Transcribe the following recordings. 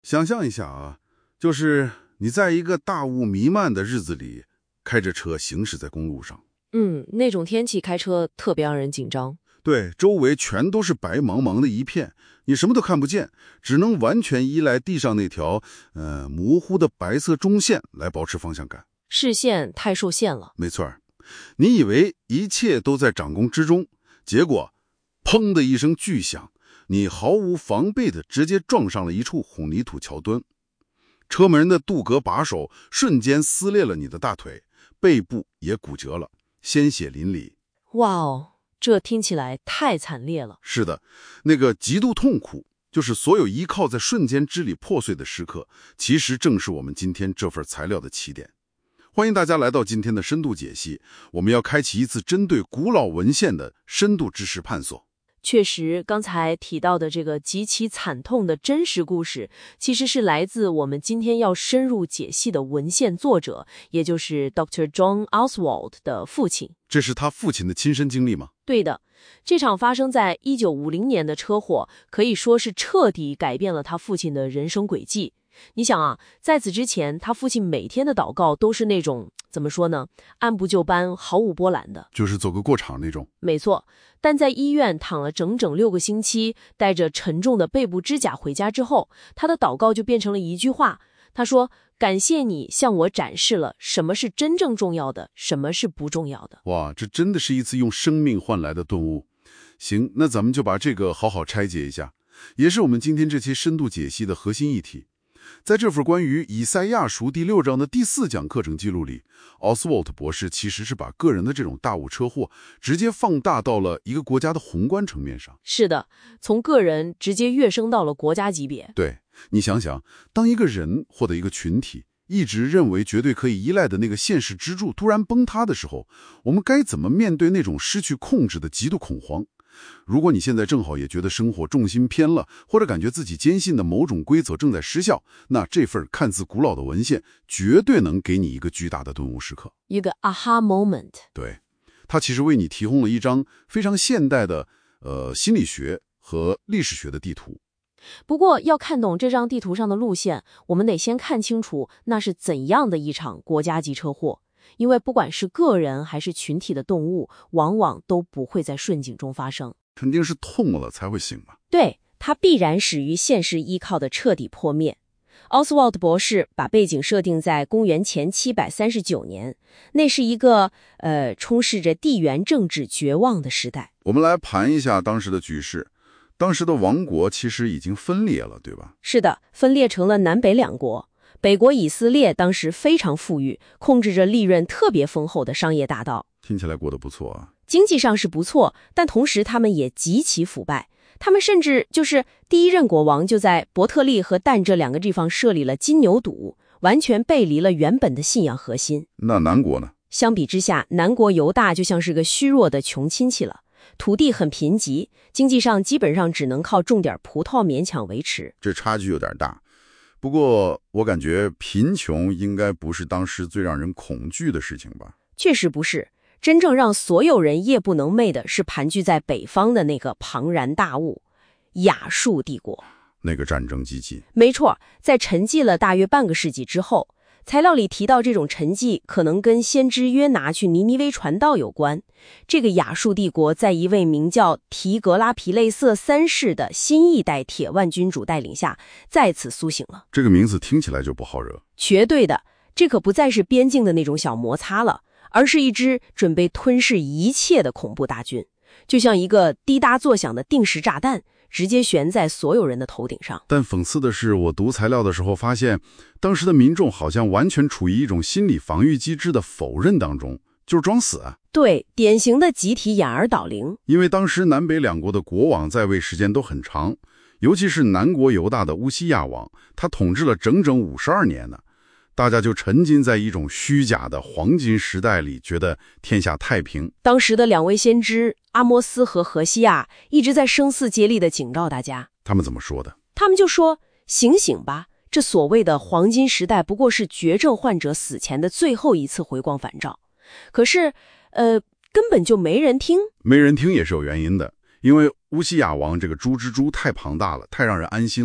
想象一下啊，就是你在一个大雾弥漫的日子里，开着车行驶在公路上。 那种天气开车特别让人紧张。 对，周围全都是白茫茫的一片，你什么都看不见，只能完全依赖地上那条模糊的白色中线来保持方向感。 视线太受限了。 没错，你以为一切都在掌控之中，结果砰的一声巨响，你毫无防备地直接撞上了一处混凝土桥墩，车门的镀铬把手瞬间撕裂了你的大腿，背部也骨折了，鲜血淋漓。 哇哦，这听起来太惨烈了。 是的，那个极度痛苦，就是所有依靠在瞬间支离破碎的时刻，其实正是我们今天这份材料的起点。欢迎大家来到今天的深度解析，我们要开启一次针对古老文献的深度知识探索。 确实，刚才提到的这个极其惨痛的真实故事，其实是来自我们今天要深入解析的文献作者，也就是 Dr. John Oswald 的父亲。 这是他父亲的亲身经历吗？ 对的，这场发生在1950年的车祸，可以说是彻底改变了他父亲的人生轨迹。你想啊，在此之前，他父亲每天的祷告都是那种，怎么说呢，按部就班，毫无波澜的， 就是走个过场那种。 没错，但在医院躺了整整6个星期，带着沉重的背部支架回家之后，他的祷告就变成了一句话。他说：感谢你向我展示了什么是真正重要的，什么是不重要的。 哇，这真的是一次用生命换来的顿悟。行，那咱们就把这个好好拆解一下，也是我们今天这期深度解析的核心议题。在这份关于以赛亚书第6章的第4讲课程记录里，奥斯沃特博士其实是把个人的这种大雾车祸直接放大到了一个国家的宏观层面上。 是的，从个人直接跃升到了国家级别。 对，你想想，当一个人或者一个群体一直认为绝对可以依赖的那个现实支柱突然崩塌的时候，我们该怎么面对那种失去控制的极度恐慌？如果你现在正好也觉得生活重心偏了，或者感觉自己坚信的某种规则正在失效，那这份看似古老的文献绝对能给你一个巨大的顿悟时刻， 一个 aha moment。 对，它其实为你提供了一张非常现代的心理学和历史学的地图。 不过要看懂这张地图上的路线，我们得先看清楚那是怎样的一场国家级车祸。因为不管是个人还是群体的动物，往往都不会在顺境中发生。 肯定是痛了才会醒嘛。 对，它必然始于现实依靠的彻底破灭。奥斯沃特博士把背景设定在公元前739年，那是一个充斥着地缘政治绝望的时代。 我们来盘一下当时的局势。当时的王国其实已经分裂了，对吧？ 是的，分裂成了南北两国。北国以色列当时非常富裕，控制着利润特别丰厚的商业大道， 听起来过得不错啊。 经济上是不错，但同时他们也极其腐败。他们甚至就是第一任国王就在伯特利和但这2个地方设立了金牛犊，完全背离了原本的信仰核心。 那南国呢？ 相比之下，南国犹大就像是个虚弱的穷亲戚了，土地很贫瘠，经济上基本上只能靠种点葡萄勉强维持。 这差距有点大。不过我感觉贫穷应该不是当时最让人恐惧的事情吧？ 确实不是，真正让所有人夜不能寐的是盘踞在北方的那个庞然大物——亚述帝国。 那个战争机器。 没错，在沉寂了大约半个世纪之后，材料里提到这种沉寂可能跟先知约拿去尼尼微传道有关。这个亚述帝国在一位名叫提格拉皮类瑟3世的新一代铁腕君主带领下再次苏醒了。 这个名字听起来就不好惹。 绝对的，这可不再是边境的那种小摩擦了，而是一支准备吞噬一切的恐怖大军，就像一个滴答作响的定时炸弹，直接悬在所有人的头顶上。 但讽刺的是，我读材料的时候发现，当时的民众好像完全处于一种心理防御机制的否认当中，就是装死啊。 对，典型的集体掩耳盗铃。 因为当时南北两国的国王在位时间都很长，尤其是南国犹大的乌西亚王，他统治了整整52年呢。大家就沉浸在一种虚假的黄金时代里，觉得天下太平。 当时的2位先知阿摩斯和何西亚一直在声嘶竭力地警告大家。 他们怎么说的？ 他们就说：醒醒吧，这所谓的黄金时代不过是绝症患者死前的最后一次回光返照。可是根本就没人听。 没人听也是有原因的，因为乌西亚王这个猪之猪太庞大了，太让人安心了。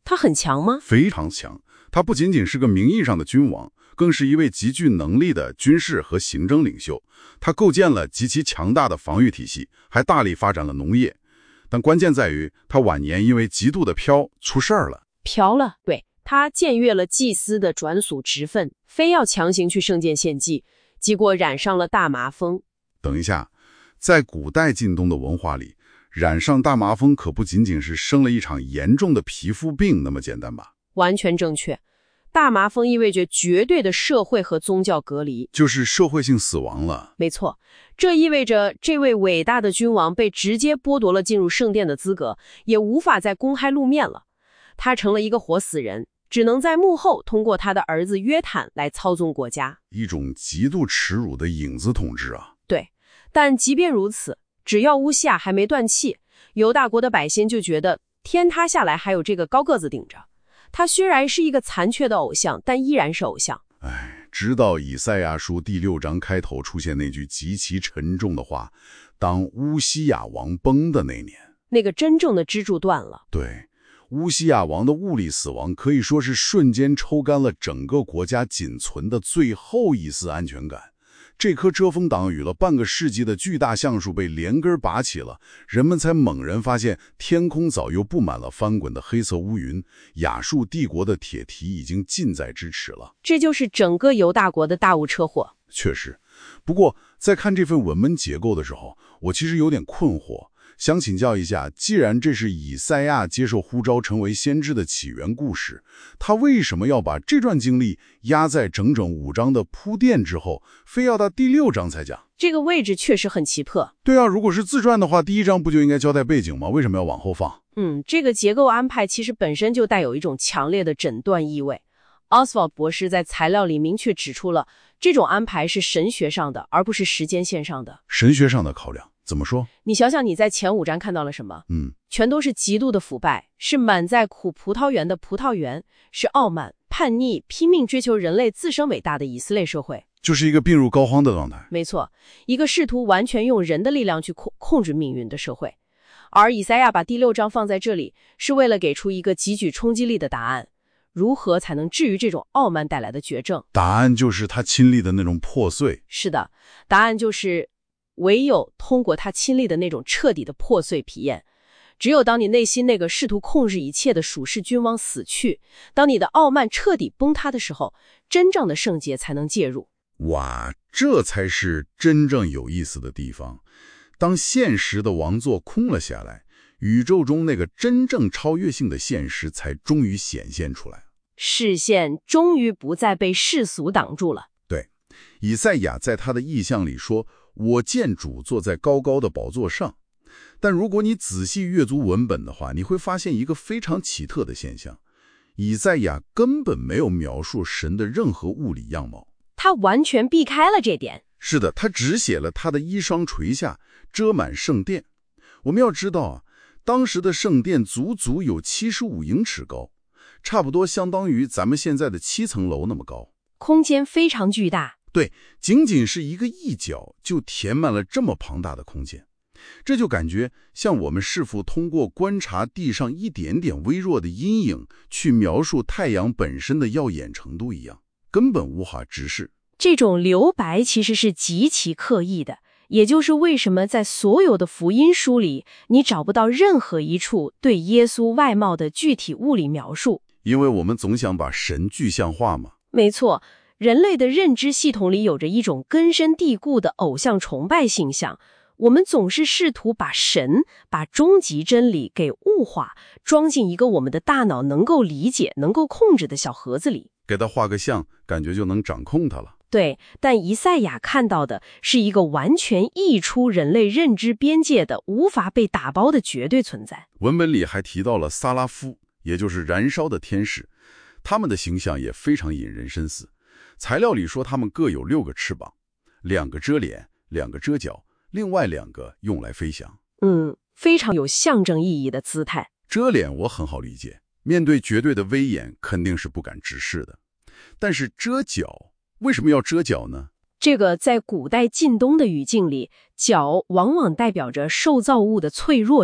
他很强吗？ 非常强。他不仅仅是个名义上的君王，更是一位极具能力的军事和行政领袖。他构建了极其强大的防御体系，还大力发展了农业。但关键在于，他晚年因为极度的飘出事儿了。 嫖了，对，他僭越了祭司的转属职分，非要强行去圣殿献祭，结果染上了大麻风。 等一下，在古代晋东的文化里，染上大麻风可不仅仅是生了一场严重的皮肤病那么简单吧？ 完全正确。大麻风意味着绝对的社会和宗教隔离， 就是社会性死亡了。 没错，这意味着这位伟大的君王被直接剥夺了进入圣殿的资格，也无法再公开露面了。他成了一个活死人，只能在幕后通过他的儿子约坦来操纵国家。 一种极度耻辱的影子统治啊！ 对，但即便如此，只要乌西亚还没断气，犹大国的百姓就觉得天塌下来还有这个高个子顶着。他虽然是一个残缺的偶像，但依然是偶像。 直到以赛亚书第6章开头出现那句极其沉重的话，当乌西亚王崩的那年， 那个真正的支柱断了。 对，乌西亚王的物理死亡可以说是瞬间抽干了整个国家仅存的最后一丝安全感。这棵遮风挡雨了半个世纪的巨大橡树被连根拔起了，人们才猛然发现天空早又布满了翻滚的黑色乌云，亚述帝国的铁蹄已经近在咫尺了。 这就是整个犹大国的大雾车祸。 确实，不过在看这份文本结构的时候，我其实有点困惑，想请教一下，既然这是以赛亚接受呼召成为先知的起源故事，他为什么要把这段经历压在整整5章的铺垫之后，非要到第6章才讲？ 这个位置确实很奇特。 对啊，如果是自传的话，第1章不就应该交代背景吗？为什么要往后放？ 这个结构安排其实本身就带有一种强烈的诊断意味。Oswald 博士在材料里明确指出了，这种安排是神学上的，而不是时间线上的。 神学上的考量，怎么说？ 你想想你在前5章看到了什么？全都是极度的腐败，是满载苦葡萄园的葡萄园，是傲慢、叛逆、拼命追求人类自身伟大的以色列社会。 就是一个病入膏肓的状态。 没错，一个试图完全用人的力量去控制命运的社会。而以赛亚把第6章放在这里，是为了给出一个极具冲击力的答案。如何才能治愈这种傲慢带来的绝症？ 答案就是他亲历的那种破碎。 是的，答案就是唯有通过他亲历的那种彻底的破碎体验。只有当你内心那个试图控制一切的属世君王死去，当你的傲慢彻底崩塌的时候，真正的圣洁才能介入。 哇，这才是真正有意思的地方。当现实的王座空了下来，宇宙中那个真正超越性的现实才终于显现出来， 视线终于不再被世俗挡住了。 对，以赛亚在他的意象里说，我见主坐在高高的宝座上。但如果你仔细阅读文本的话，你会发现一个非常奇特的现象，以赛亚根本没有描述神的任何物理样貌， 他完全避开了这点。 是的，他只写了他的衣裳垂下，遮满圣殿。我们要知道啊，当时的圣殿足足有75英尺高，差不多相当于咱们现在的7层楼那么高， 空间非常巨大。 对，仅仅是一个一角就填满了这么庞大的空间，这就感觉像我们是否通过观察地上一点点微弱的阴影去描述太阳本身的耀眼程度一样，根本无法直视。 这种留白其实是极其刻意的，也就是为什么在所有的福音书里，你找不到任何一处对耶稣外貌的具体物理描述。 因为我们总想把神具象化嘛。 没错，人类的认知系统里有着一种根深蒂固的偶像崇拜形象，我们总是试图把神、把终极真理给物化，装进一个我们的大脑能够理解、能够控制的小盒子里。 给它画个像，感觉就能掌控它了。 对，但以赛亚看到的是一个完全溢出人类认知边界的、无法被打包的绝对存在。 文本里还提到了撒拉夫，也就是燃烧的天使，他们的形象也非常引人深思。材料里说他们各有6个翅膀，2个遮脸，2个遮脚，另外2个用来飞翔。 非常有象征意义的姿态。 遮脸我很好理解，面对绝对的威严肯定是不敢直视的。但是遮脚，为什么要遮脚呢？ 这个在古代晋东的语境里，脚往往代表着受造物的脆弱性，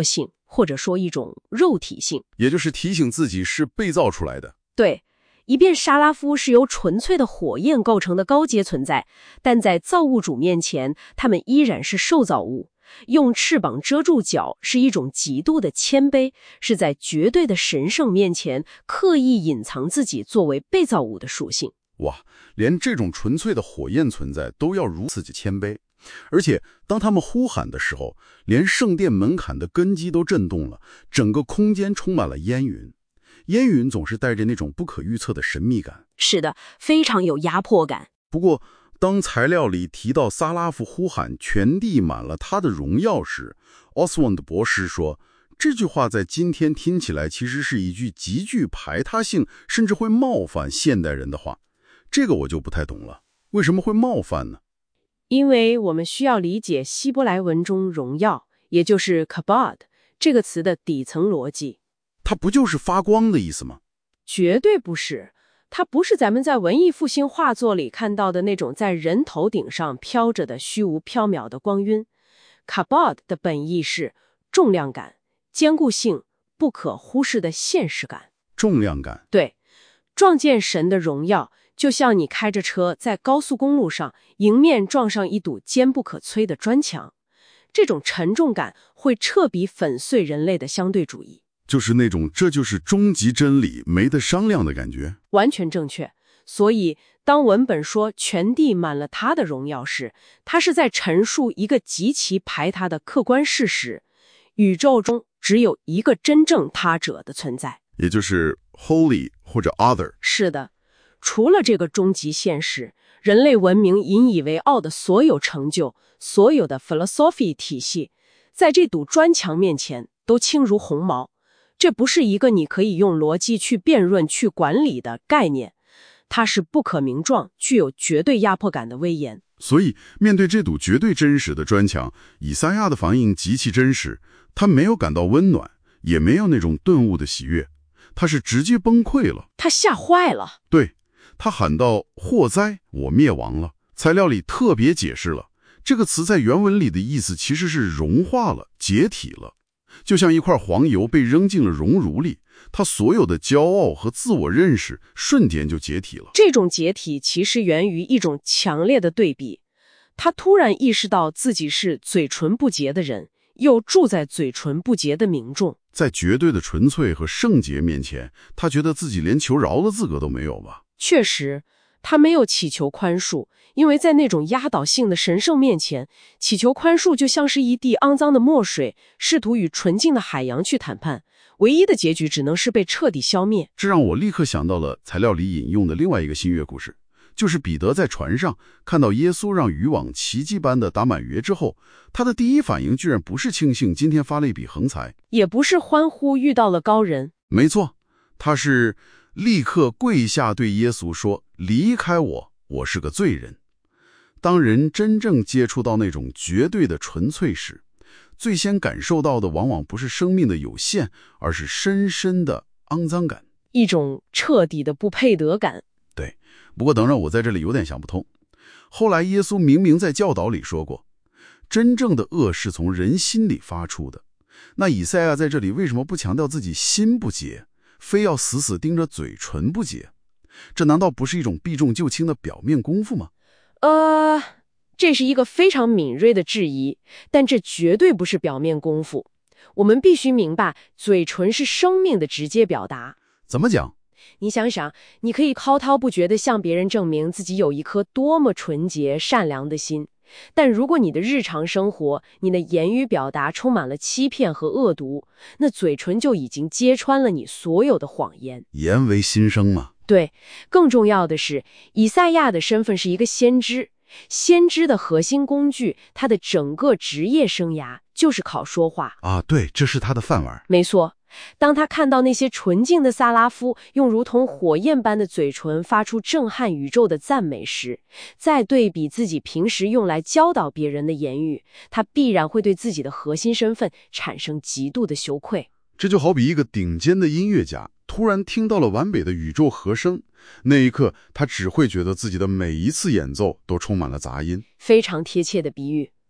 或者说一种肉体性。 也就是提醒自己是被造出来的。 对，即便沙拉夫是由纯粹的火焰构成的高阶存在，但在造物主面前，他们依然是受造物。用翅膀遮住脚是一种极度的谦卑，是在绝对的神圣面前刻意隐藏自己作为被造物的属性。 哇，连这种纯粹的火焰存在都要如此谦卑。而且当他们呼喊的时候，连圣殿门槛的根基都震动了，整个空间充满了烟云。烟云总是带着那种不可预测的神秘感。 是的，非常有压迫感。 不过当材料里提到撒拉夫呼喊全地满了他的荣耀时，奥斯旺德博士说，这句话在今天听起来其实是一句极具排他性，甚至会冒犯现代人的话。这个我就不太懂了，为什么会冒犯呢？ 因为我们需要理解希伯来文中荣耀，也就是 kabod 这个词的底层逻辑。 它不就是发光的意思吗？ 绝对不是，它不是咱们在文艺复兴画作里看到的那种在人头顶上飘着的虚无缥缈的光晕。kabod 的本意是重量感、坚固性、不可忽视的现实感。 重量感。 对，撞见神的荣耀，就像你开着车在高速公路上迎面撞上一堵坚不可摧的砖墙，这种沉重感会彻底粉碎人类的相对主义。 就是那种这就是终极真理没得商量的感觉。 完全正确。所以当文本说全地满了他的荣耀时，他是在陈述一个极其排他的客观事实：宇宙中只有一个真正他者的存在， 也就是 holy 或者 other。 是的，除了这个终极现实，人类文明引以为傲的所有成就，所有的 philosophy 体系，在这堵砖墙面前都轻如鸿毛。这不是一个你可以用逻辑去辩论、去管理的概念，它是不可名状、具有绝对压迫感的威严。 所以面对这堵绝对真实的砖墙，以赛亚的反应极其真实，他没有感到温暖，也没有那种顿悟的喜悦，他是直接崩溃了。 他吓坏了。 对，他喊道：祸哉，我灭亡了。材料里特别解释了，这个词在原文里的意思其实是融化了、解体了。就像一块黄油被扔进了熔炉里，他所有的骄傲和自我认识瞬间就解体了。 这种解体其实源于一种强烈的对比，他突然意识到自己是嘴唇不洁的人，又住在嘴唇不洁的民众。 在绝对的纯粹和圣洁面前，他觉得自己连求饶的资格都没有吧？ 确实，他没有祈求宽恕，因为在那种压倒性的神圣面前，祈求宽恕就像是一地肮脏的墨水，试图与纯净的海洋去谈判，唯一的结局只能是被彻底消灭。 这让我立刻想到了材料里引用的另外一个新约故事，就是彼得在船上看到耶稣让渔网奇迹般的打满鱼之后，他的第一反应居然不是庆幸今天发了一笔横财， 也不是欢呼遇到了高人。 没错，他是立刻跪下对耶稣说：离开我，我是个罪人。当人真正接触到那种绝对的纯粹时，最先感受到的往往不是生命的有限，而是深深的肮脏感， 一种彻底的不配得感。 对，不过等等，我在这里有点想不通。后来耶稣明明在教导里说过，真正的恶是从人心里发出的。那以赛亚在这里为什么不强调自己心不洁，非要死死盯着嘴唇不洁？这难道不是一种避重就轻的表面功夫吗？ 这是一个非常敏锐的质疑，但这绝对不是表面功夫。我们必须明白，嘴唇是生命的直接表达。 怎么讲？ 你想想，你可以滔滔不绝地向别人证明自己有一颗多么纯洁善良的心，但如果你的日常生活，你的言语表达充满了欺骗和恶毒，那嘴唇就已经揭穿了你所有的谎言。 言为心声嘛。 对，更重要的是，以赛亚的身份是一个先知，先知的核心工具，他的整个职业生涯就是靠说话啊，对，这是他的饭碗。 没错，当他看到那些纯净的萨拉夫用如同火焰般的嘴唇发出震撼宇宙的赞美时，再对比自己平时用来教导别人的言语，他必然会对自己的核心身份产生极度的羞愧。 这就好比一个顶尖的音乐家突然听到了完美的宇宙和声，那一刻他只会觉得自己的每一次演奏都充满了杂音。 非常贴切的比喻。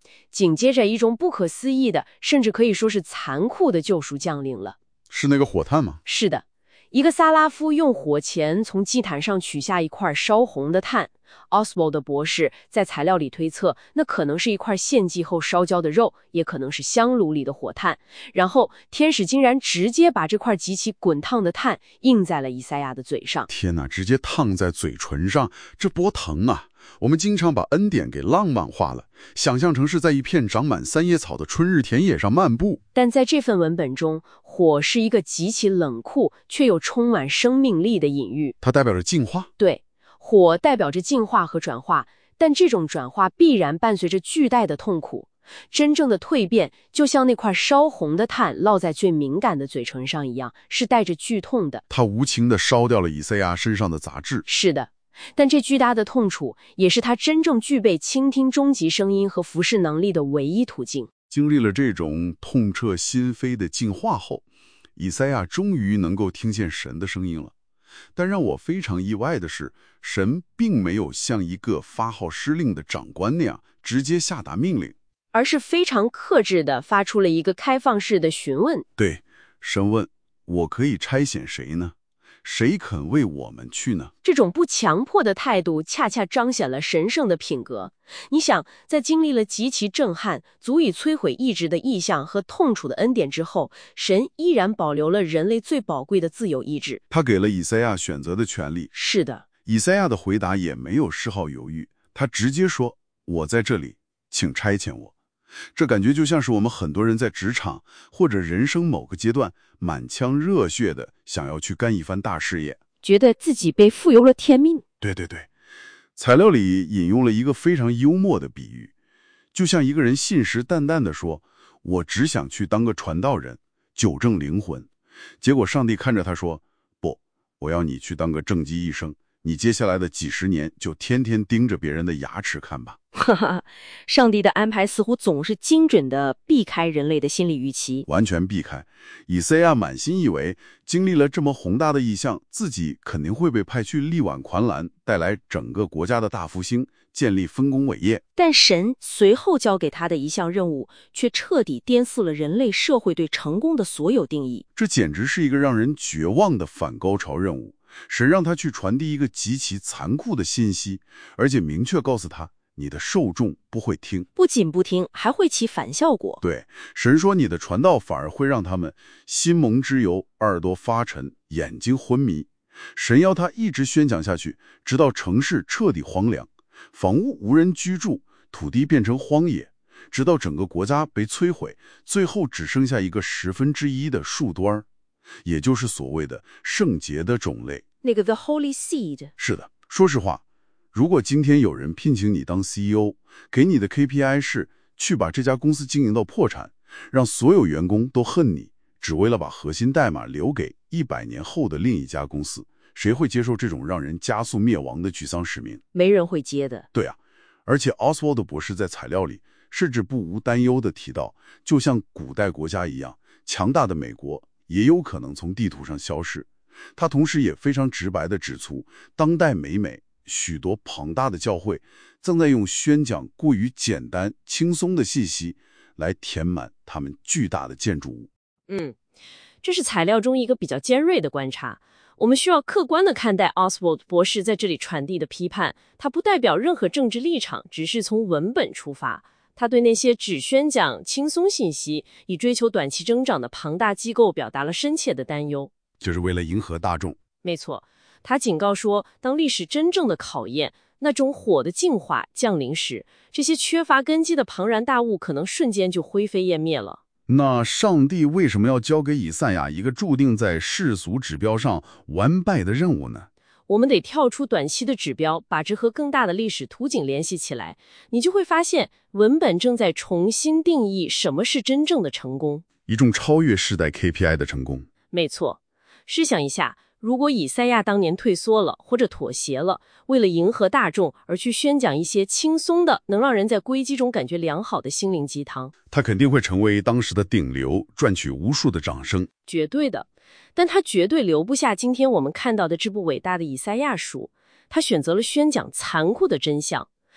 紧接着一种不可思议的，甚至可以说是残酷的救赎降临了。 是那个火炭吗？ 是的，一个萨拉夫用火钳从祭坛上取下一块烧红的炭。Oswald 博士在材料里推测，那可能是一块献祭后烧焦的肉，也可能是香炉里的火炭。然后天使竟然直接把这块极其滚烫的炭印在了以赛亚的嘴上。 天哪，直接烫在嘴唇上，这多疼啊！我们经常把恩典给浪漫化了，想象成是在一片长满三叶草的春日田野上漫步。 但在这份文本中，火是一个极其冷酷却又充满生命力的隐喻。 它代表着进化。 对，火代表着进化和转化，但这种转化必然伴随着巨大的痛苦。真正的蜕变，就像那块烧红的炭烙在最敏感的嘴唇上一样，是带着剧痛的。 它无情地烧掉了以赛亚身上的杂质。 是的，但这巨大的痛楚，也是他真正具备倾听终极声音和服侍能力的唯一途径。 经历了这种痛彻心扉的进化后，以赛亚终于能够听见神的声音了。但让我非常意外的是，神并没有像一个发号施令的长官那样直接下达命令， 而是非常克制地发出了一个开放式的询问。 对，神问：我可以差遣谁呢？谁肯为我们去呢？ 这种不强迫的态度恰恰彰显了神圣的品格。你想，在经历了极其震撼、足以摧毁意志的异象和痛楚的恩典之后，神依然保留了人类最宝贵的自由意志。 他给了以赛亚选择的权利。 是的， 以赛亚的回答也没有丝毫犹豫，他直接说：我在这里，请差遣我。这感觉就像是我们很多人在职场或者人生某个阶段满腔热血的想要去干一番大事业， 觉得自己被赋予了天命。 对，材料里引用了一个非常幽默的比喻，就像一个人信誓旦旦地说：我只想去当个传道人，纠正灵魂。结果上帝看着他说：不，我要你去当个正畸医生，你接下来的几十年就天天盯着别人的牙齿看吧。 哈哈，上帝的安排似乎总是精准地避开人类的心理预期， 完全避开。以赛亚满心以为，经历了这么宏大的异象，自己肯定会被派去力挽狂澜，带来整个国家的大复兴，建立丰功伟业。 但神随后交给他的一项任务，却彻底颠覆了人类社会对成功的所有定义。 这简直是一个让人绝望的反高潮任务。神让他去传递一个极其残酷的信息，而且明确告诉他，你的受众不会听， 不仅不听，还会起反效果。 对，神说你的传道反而会让他们心蒙脂油，耳朵发沉，眼睛昏迷。神要他一直宣讲下去，直到城市彻底荒凉，房屋无人居住，土地变成荒野，直到整个国家被摧毁，最后只剩下一个1/10的树端，也就是所谓的圣洁的种类。 那个 The Holy Seed。 是的，说实话，如果今天有人聘请你当 CEO， 给你的 KPI 是去把这家公司经营到破产，让所有员工都恨你，只为了把核心代码留给100年后的另一家公司，谁会接受这种让人加速灭亡的沮丧使命？ 没人会接的。 对啊，而且 Oswald 博士在材料里甚至不无担忧地提到，就像古代国家一样，强大的美国也有可能从地图上消失。他同时也非常直白地指出，当代美许多庞大的教会正在用宣讲过于简单轻松的信息来填满他们巨大的建筑物。 这是材料中一个比较尖锐的观察。我们需要客观地看待 Oswald 博士在这里传递的批判，它不代表任何政治立场，只是从文本出发。他对那些只宣讲轻松信息，以追求短期增长的庞大机构表达了深切的担忧。 就是为了迎合大众。 没错，他警告说，当历史真正的考验，那种火的净化降临时，这些缺乏根基的庞然大物可能瞬间就灰飞烟灭了。 那上帝为什么要交给以赛亚一个注定在世俗指标上完败的任务呢？ 我们得跳出短期的指标，把这和更大的历史图景联系起来，你就会发现，文本正在重新定义什么是真正的成功， 一种超越世代 KPI 的成功。 没错，试想一下，如果以赛亚当年退缩了或者妥协了，为了迎合大众而去宣讲一些轻松的能让人在危机中感觉良好的心灵鸡汤， 他肯定会成为当时的顶流，赚取无数的掌声。 绝对的。但他绝对留不下今天我们看到的这部伟大的以赛亚书。他选择了宣讲残酷的真相，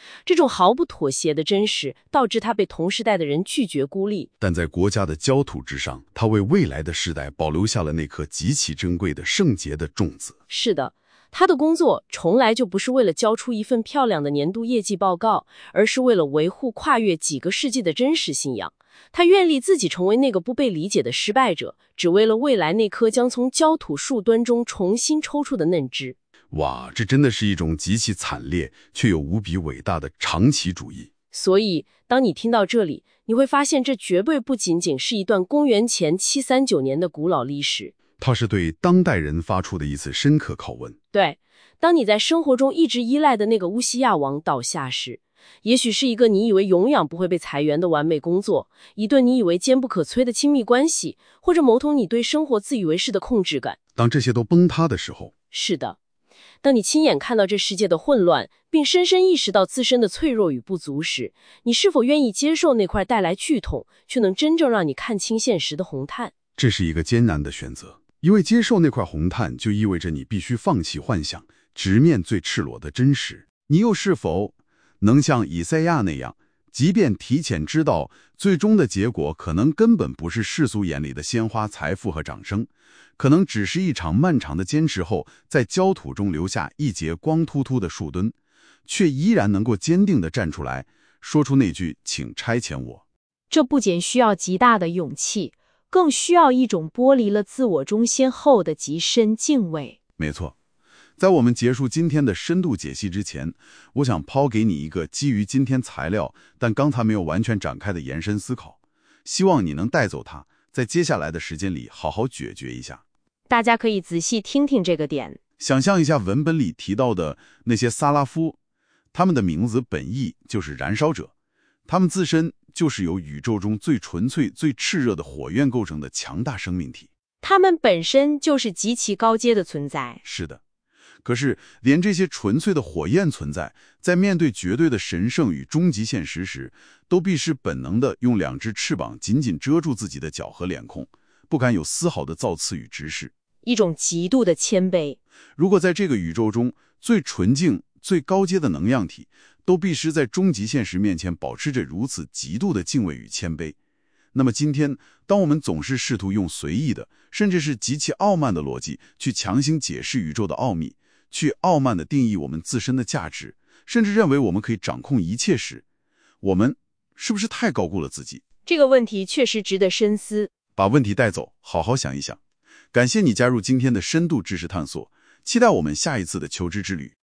这种毫不妥协的真实，导致他被同时代的人拒绝孤立。 但在国家的焦土之上，他为未来的世代保留下了那颗极其珍贵的圣洁的种子。 是的，他的工作从来就不是为了交出一份漂亮的年度业绩报告，而是为了维护跨越几个世纪的真实信仰。他愿立自己成为那个不被理解的失败者，只为了未来那颗将从焦土树端中重新抽出的嫩枝。 哇，这真的是一种极其惨烈却又无比伟大的长期主义。 所以，当你听到这里，你会发现这绝对不仅仅是一段公元前739年的古老历史， 它是对当代人发出的一次深刻拷问。 对，当你在生活中一直依赖的那个乌西亚王倒下时，也许是一个你以为永远不会被裁员的完美工作，一段你以为坚不可摧的亲密关系，或者某种你对生活自以为是的控制感。 当这些都崩塌的时候， 是的，当你亲眼看到这世界的混乱，并深深意识到自身的脆弱与不足时，你是否愿意接受那块带来剧痛，却能真正让你看清现实的红炭？ 这是一个艰难的选择，因为接受那块红炭就意味着你必须放弃幻想，直面最赤裸的真实。你又是否能像以赛亚那样，即便提前知道最终的结果可能根本不是世俗眼里的鲜花、财富和掌声，可能只是一场漫长的坚持后，在焦土中留下一截光秃秃的树墩，却依然能够坚定地站出来，说出那句"请差遣我"。 这不仅需要极大的勇气，更需要一种剥离了自我中心后的极深敬畏。 没错。在我们结束今天的深度解析之前，我想抛给你一个基于今天材料但刚才没有完全展开的延伸思考，希望你能带走它，在接下来的时间里好好咀嚼一下。 大家可以仔细听听这个点。 想象一下文本里提到的那些萨拉夫，他们的名字本意就是燃烧者，他们自身就是由宇宙中最纯粹、最炽热的火焰构成的强大生命体。 他们本身就是极其高阶的存在。 是的。可是，连这些纯粹的火焰存在，在面对绝对的神圣与终极现实时，都必是本能的用两只翅膀紧紧遮住自己的脚和脸孔，不敢有丝毫的造次与直视。 一种极度的谦卑。 如果在这个宇宙中，最纯净、最高阶的能量体，都必须在终极现实面前保持着如此极度的敬畏与谦卑，那么今天，当我们总是试图用随意的，甚至是极其傲慢的逻辑去强行解释宇宙的奥秘，去傲慢地定义我们自身的价值，甚至认为我们可以掌控一切时，我们是不是太高估了自己？ 这个问题确实值得深思。 把问题带走，好好想一想。感谢你加入今天的深度知识探索，期待我们下一次的求知之旅。